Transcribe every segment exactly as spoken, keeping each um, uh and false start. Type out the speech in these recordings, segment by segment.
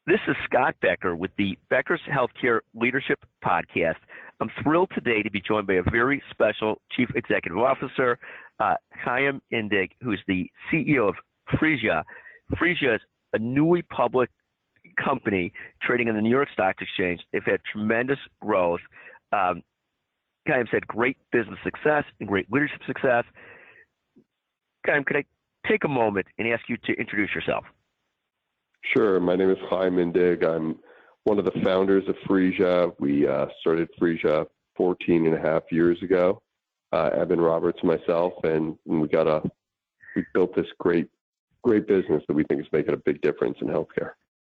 This is Scott Becker with the Becker's Healthcare Leadership Podcast. I'm thrilled today to be joined by a very special Chief Executive Officer, uh, Chaim Indig, who's the C E O of Phreesia. Phreesia is a newly public company trading on the New York Stock Exchange. They've had tremendous growth. Um, Chaim's had great business success and great leadership success. Chaim, could I take a moment and ask you to introduce yourself? Sure. My name is Chaim Indig. I'm one of the founders of Phreesia. We uh, started Phreesia fourteen and a half years ago. Uh, Evan Roberts and myself, and, and we got a we built this great great business that we think is making a big difference in healthcare.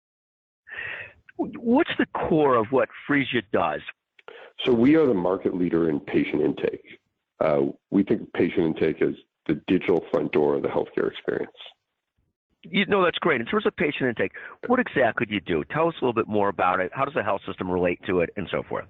What's the core of what Phreesia does? So we are the market leader in patient intake. Uh, we think patient intake is the digital front door of the healthcare experience. You know, that's great. In terms of patient intake, what exactly do you do? Tell us a little bit more about it. How does the health system relate to it, and so forth?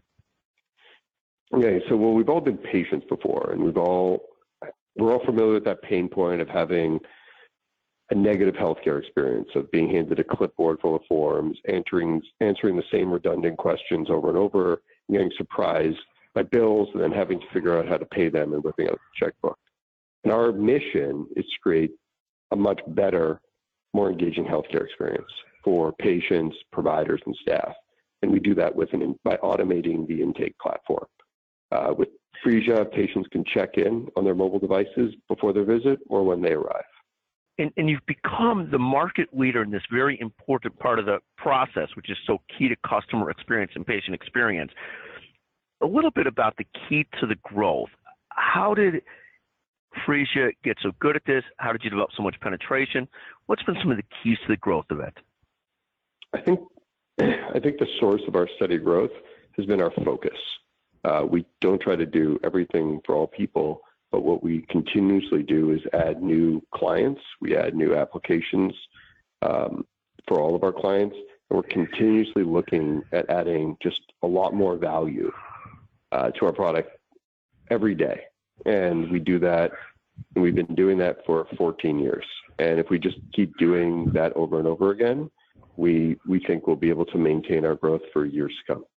Okay, so well, we've all been patients before, and we've all we're all familiar with that pain point of having a negative healthcare experience, of being handed a clipboard full of forms, answering answering the same redundant questions over and over, and getting surprised by bills, and then having to figure out how to pay them and whipping out the checkbook. And our mission is to create a much better, more engaging healthcare experience for patients, providers, and staff. And we do that with an, by automating the intake platform. Uh, with Phreesia, patients can check in on their mobile devices before their visit or when they arrive. And, and you've become the market leader in this very important part of the process, which is so key to customer experience and patient experience. A little bit about the key to the growth. How did Phreesia get so good at this? How did you develop so much penetration? What's been some of the keys to the growth of it? I think I think the source of our steady growth has been our focus. Uh, we don't try to do everything for all people, but what we continuously do is add new clients. We add new applications um, for all of our clients, and we're continuously looking at adding just a lot more value uh, to our product every day. And we do that, and we've been doing that for fourteen years. And if we just keep doing that over and over again, we we think we'll be able to maintain our growth for years to come.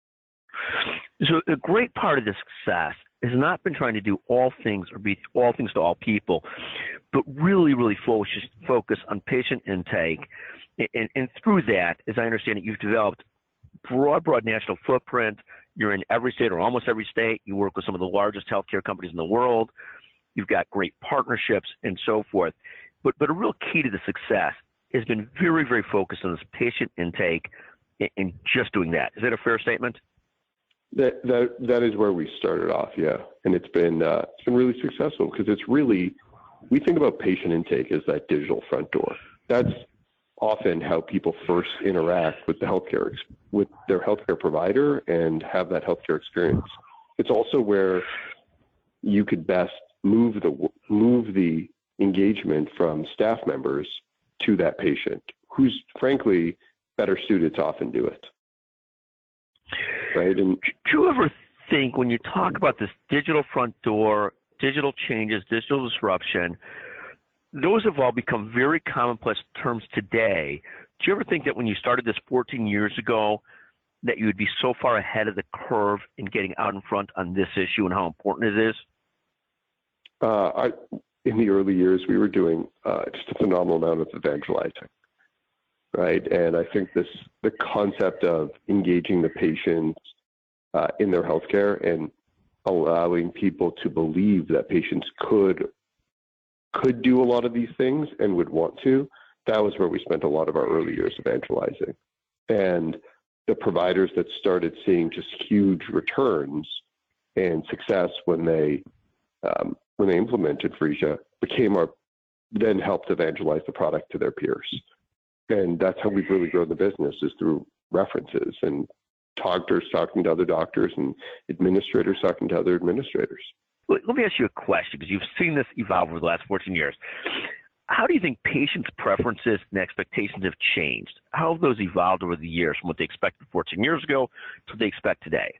So a great part of the success has not been trying to do all things or be all things to all people, but really, really focus, focus on patient intake. And, and through that, as I understand it, you've developed broad, broad national footprint. You're in every state or almost every state. You work with some of the largest healthcare companies in the world. You've got great partnerships and so forth. But but a real key to the success has been very, very focused on this patient intake and, and just doing that. Is that a fair statement? That that that is where we started off, yeah. And it's been uh, it's been really successful because it's really, we think about patient intake as that digital front door. That's often how people first interact with the healthcare, with their healthcare provider and have that healthcare experience. It's also where you could best move the move the engagement from staff members to that patient, who's frankly better suited to often do it. Right? And do you ever think, when you talk about this digital front door, digital changes, digital disruption, those have all become very commonplace terms today. Do you ever think that when you started this fourteen years ago, that you would be so far ahead of the curve in getting out in front on this issue and how important it is? Uh, I, in the early years, we were doing uh, just a phenomenal amount of evangelizing, right? And I think this the concept of engaging the patients uh, in their healthcare and allowing people to believe that patients could could do a lot of these things and would want to, that was where we spent a lot of our early years evangelizing. And the providers that started seeing just huge returns and success when they um, when they implemented Phreesia became our, then helped evangelize the product to their peers. And that's how we've really grown the business, is through references and doctors talking to other doctors and administrators talking to other administrators. Let me ask you a question, because you've seen this evolve over the last fourteen years. How do you think patients' preferences and expectations have changed? How have those evolved over the years from what they expected fourteen years ago to what they expect today?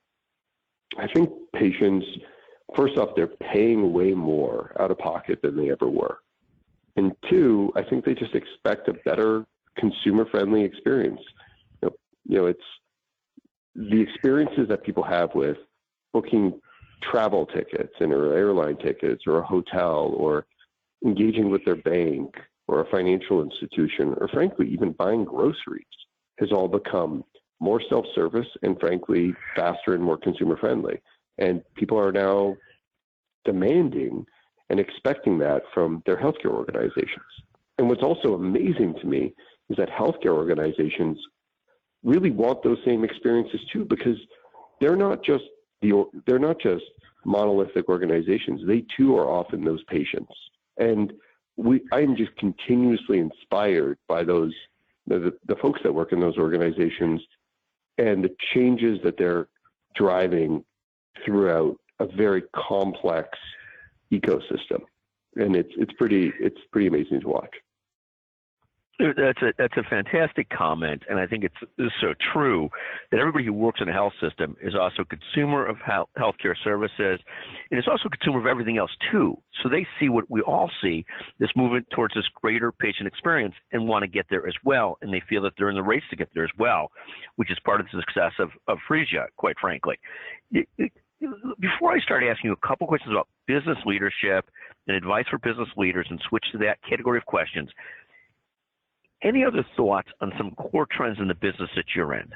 I think patients, first off, they're paying way more out of pocket than they ever were. And two, I think they just expect a better consumer-friendly experience. You know, you know, it's the experiences that people have with booking travel tickets and or airline tickets or a hotel or engaging with their bank or a financial institution or frankly even buying groceries has all become more self-service and frankly faster and more consumer-friendly. And people are now demanding and expecting that from their healthcare organizations. And what's also amazing to me is that healthcare organizations really want those same experiences too, because they're not just the they're not just monolithic organizations. They too are often those patients. And we I'm just continuously inspired by those the, the folks that work in those organizations and the changes that they're driving throughout a very complex ecosystem. And it's it's pretty it's pretty amazing to watch. That's a that's a fantastic comment, and I think it's, it's so true that everybody who works in a health system is also a consumer of health, healthcare services, and it's also a consumer of everything else too. So they see what we all see, this movement towards this greater patient experience, and want to get there as well, and they feel that they're in the race to get there as well, which is part of the success of, of Phreesia, quite frankly. It, it, Before I start asking you a couple questions about business leadership and advice for business leaders and switch to that category of questions, any other thoughts on some core trends in the business that you're in?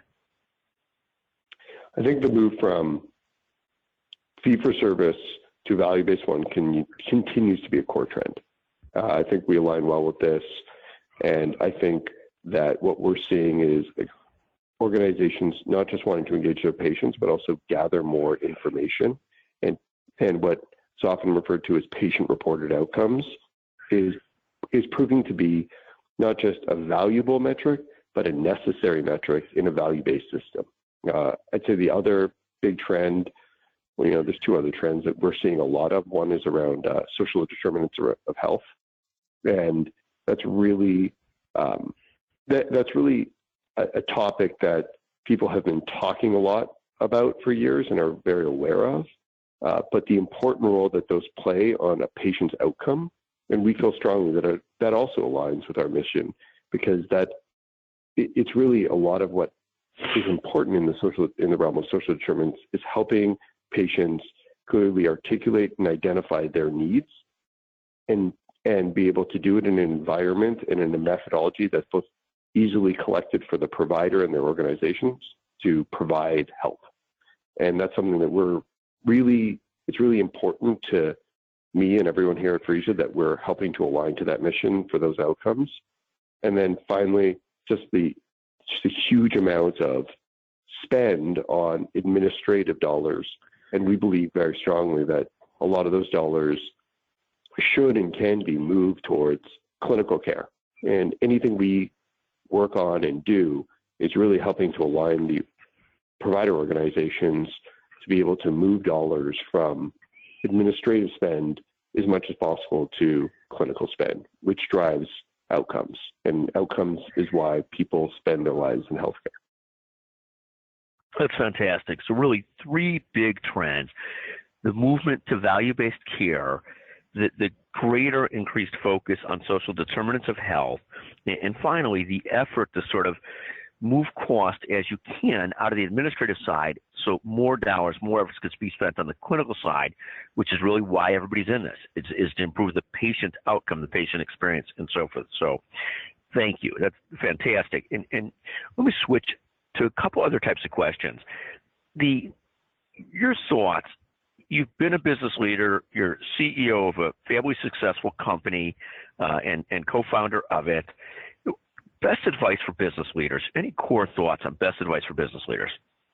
I think the move from fee-for-service to value-based one can, continues to be a core trend. Uh, I think we align well with this, and I think that what we're seeing is organizations not just wanting to engage their patients, but also gather more information. And, and what's often referred to as patient-reported outcomes is, is proving to be not just a valuable metric, but a necessary metric in a value-based system. Uh, I'd say the other big trend, well, you know, there's two other trends that we're seeing a lot of. One is around uh, social determinants of health, and that's really um, that, that's really a, a topic that people have been talking a lot about for years and are very aware of. Uh, but the important role that those play on a patient's outcome, and we feel strongly that our, that also aligns with our mission, because that it, it's really a lot of what is important in the social in the realm of social determinants is helping patients clearly articulate and identify their needs, and and be able to do it in an environment and in a methodology that's both easily collected for the provider and their organizations to provide help. And that's something that we're really it's really important to me and everyone here at Phreesia that we're helping to align to that mission for those outcomes. And then finally, just the just the huge amounts of spend on administrative dollars. And we believe very strongly that a lot of those dollars should and can be moved towards clinical care. And anything we work on and do is really helping to align the provider organizations to be able to move dollars from administrative spend as much as possible to clinical spend, which drives outcomes. And outcomes is why people spend their lives in healthcare. That's fantastic. So really three big trends: the movement to value-based care, the, the greater increased focus on social determinants of health, and finally the effort to sort of move cost as you can out of the administrative side, so more dollars, more efforts could be spent on the clinical side, which is really why everybody's in this. It's is to improve the patient outcome, the patient experience, and so forth. So thank you. That's fantastic. And, and let me switch to a couple other types of questions. The your thoughts. You've been a business leader. You're C E O of a fabulously successful company uh, and, and co-founder of it. Best advice for business leaders. Any core thoughts on best advice for business leaders?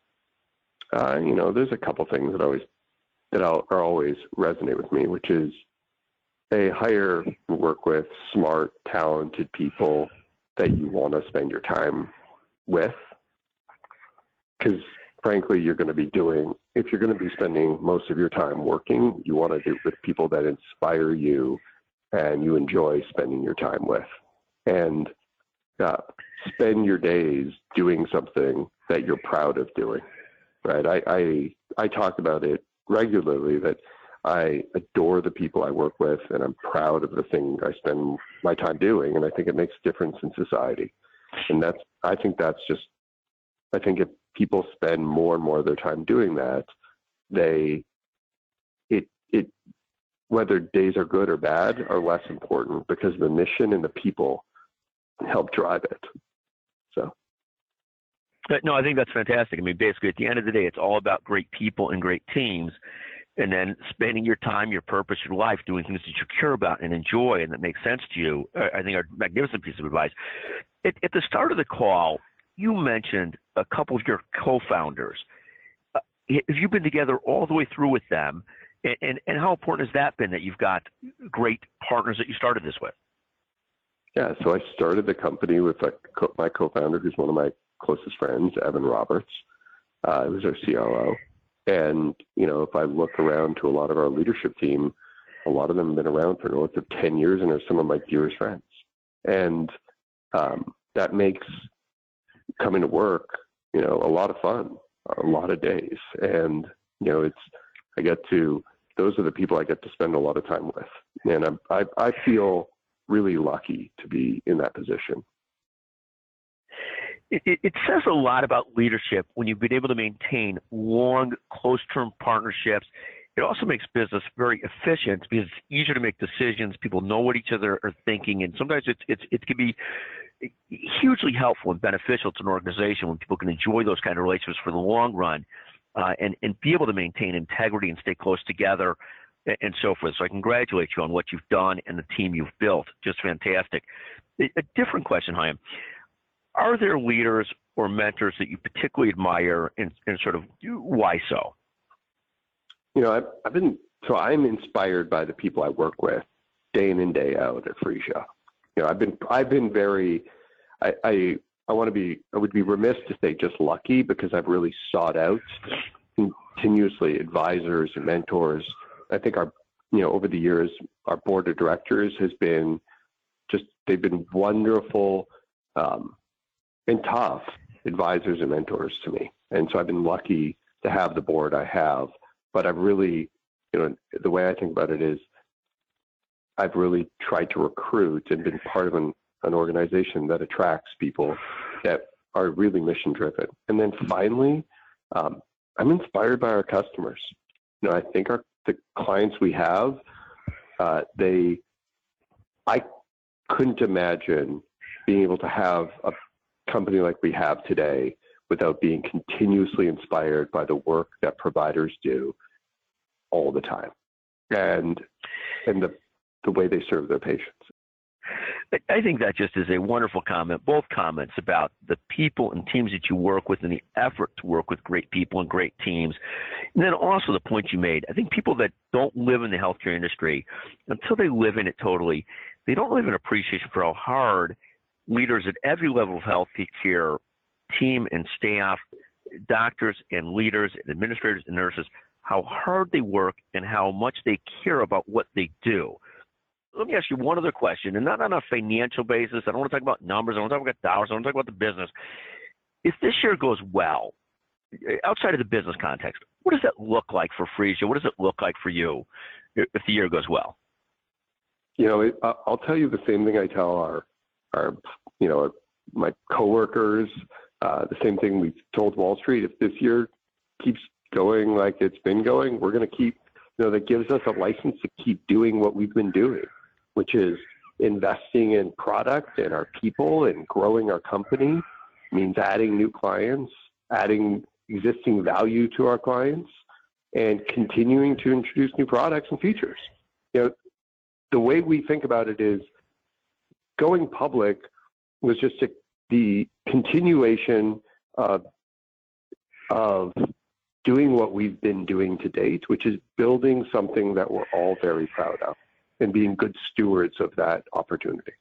Uh, you know, there's a couple things that always that are always resonate with me, which is a hire and work with smart, talented people that you want to spend your time with. Because frankly, you're going to be doing, if you're going to be spending most of your time working, you want to do it with people that inspire you and you enjoy spending your time with. And uh, spend your days doing something that you're proud of doing, right? I, I, I talk about it regularly that I adore the people I work with and I'm proud of the thing I spend my time doing. And I think it makes a difference in society. And that's, I think that's just, I think if people spend more and more of their time doing that, they, it, it, whether days are good or bad are less important because the mission and the people help drive it. So. No, I think that's fantastic. I mean, basically, at the end of the day, it's all about great people and great teams, and then spending your time, your purpose, your life doing things that you care about and enjoy and that make sense to you. I think are a magnificent piece of advice. At, at the start of the call, you mentioned a couple of your co-founders. Uh, have you been together all the way through with them? And, and, and how important has that been that you've got great partners that you started this with? Yeah, so I started the company with a co- my co-founder, who's one of my closest friends, Evan Roberts. Uh, he was our C O O. And, you know, if I look around to a lot of our leadership team, a lot of them have been around for north of ten years and are some of my dearest friends. And um, that makes coming to work, you know, a lot of fun, a lot of days. And, you know, it's, I get to, those are the people I get to spend a lot of time with. And I, I, I feel really lucky to be in that position. It, it says a lot about leadership when you've been able to maintain long, close-term partnerships. It also makes business very efficient because it's easier to make decisions. People know what each other are thinking, and sometimes it's, it's, it can be hugely helpful and beneficial to an organization when people can enjoy those kind of relationships for the long run uh, and, and be able to maintain integrity and stay close together and, and so forth. So I congratulate you on what you've done and the team you've built. Just fantastic. A, a different question, Chaim. Are there leaders or mentors that you particularly admire, and, and sort of why so? You know, I've, I've been, so I'm inspired by the people I work with day in and day out at Phreesia. You know, I've been, I've been very, I, I, I want to be, I would be remiss to say just lucky because I've really sought out continuously advisors and mentors. I think our, you know, over the years, our board of directors has been just, they've been wonderful, um, and tough advisors and mentors to me. And so I've been lucky to have the board I have, but I've really, you know, the way I think about it is I've really tried to recruit and been part of an, an organization that attracts people that are really mission driven. And then finally, um, I'm inspired by our customers. You know, I think our, the clients we have, uh, they, I couldn't imagine being able to have a company like we have today without being continuously inspired by the work that providers do all the time and and the the way they serve their patients. I think that just is a wonderful comment, both comments about the people and teams that you work with and the effort to work with great people and great teams. And then also the point you made, I think people that don't live in the healthcare industry, until they live in it totally, they don't really have an appreciation for how hard leaders at every level of healthcare, team and staff, doctors and leaders and administrators and nurses, how hard they work and how much they care about what they do. Let me ask you one other question, and not on a financial basis. I don't want to talk about numbers. I don't want to talk about dollars. I want to talk about the business. If this year goes well, outside of the business context, what does that look like for Phreesia? What does it look like for you if the year goes well? You know, it, I'll tell you the same thing I tell our our, you know, my coworkers, uh, the same thing we've told Wall Street. If this year keeps going like it's been going, we're going to keep, you know, that gives us a license to keep doing what we've been doing, which is investing in product and our people and growing our company. It means adding new clients, adding existing value to our clients, and continuing to introduce new products and features. You know, the way we think about it is, going public was just a, the continuation of, of doing what we've been doing to date, which is building something that we're all very proud of and being good stewards of that opportunity.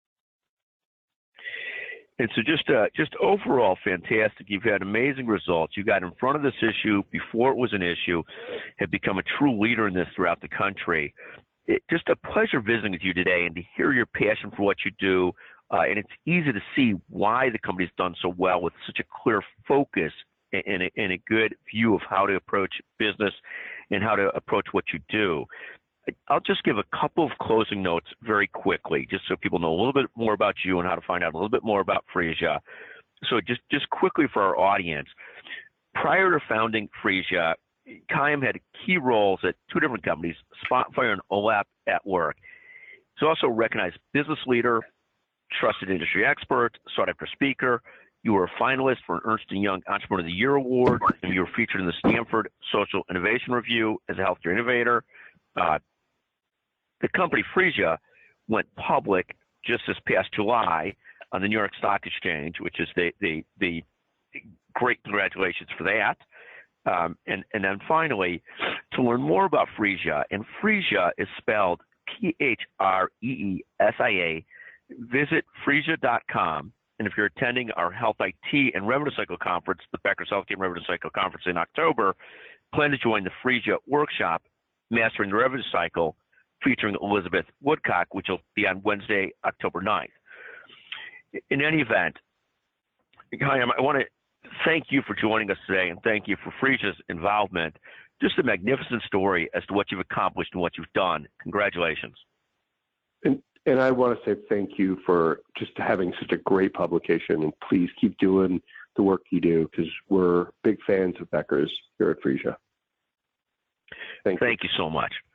And so just uh, just overall fantastic. You've had amazing results. You got in front of this issue before it was an issue, have become a true leader in this throughout the country. It, just a pleasure visiting with you today and to hear your passion for what you do. Uh, and it's easy to see why the company's done so well with such a clear focus and, and, a, and a good view of how to approach business and how to approach what you do. I'll just give a couple of closing notes very quickly, just so people know a little bit more about you and how to find out a little bit more about Phreesia. So just, just quickly for our audience, prior to founding Phreesia, Chaim had key roles at two different companies, Spotfire and O L A P at Work. He's also a recognized business leader, trusted industry expert, sought after speaker. You were a finalist for an Ernst and Young Entrepreneur of the Year Award, and you were featured in the Stanford Social Innovation Review as a healthcare innovator. Uh, the company Phreesia went public just this past July on the New York Stock Exchange, which is the the, the great congratulations for that. Um, and, and then finally, to learn more about Phreesia, and Phreesia is spelled P H R E E S I A, visit phreesia dot com. And if you're attending our Health I T and Revenue Cycle Conference, the Becker's Healthcare and Revenue Cycle Conference in October, plan to join the Phreesia workshop, Mastering the Revenue Cycle, featuring Elizabeth Woodcock, which will be on Wednesday, October ninth. In any event, Chaim, I want to thank you for joining us today, and thank you for Phreesia's involvement. Just a magnificent story as to what you've accomplished and what you've done. Congratulations. And, and I want to say thank you for just having such a great publication, and please keep doing the work you do, because we're big fans of Becker's here at Phreesia. Thank, thank you. you so much.